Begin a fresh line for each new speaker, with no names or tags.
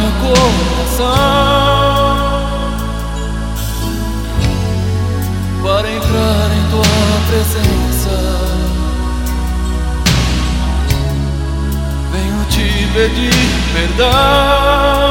coração para entrar em tua presença. Venho te pedir perdão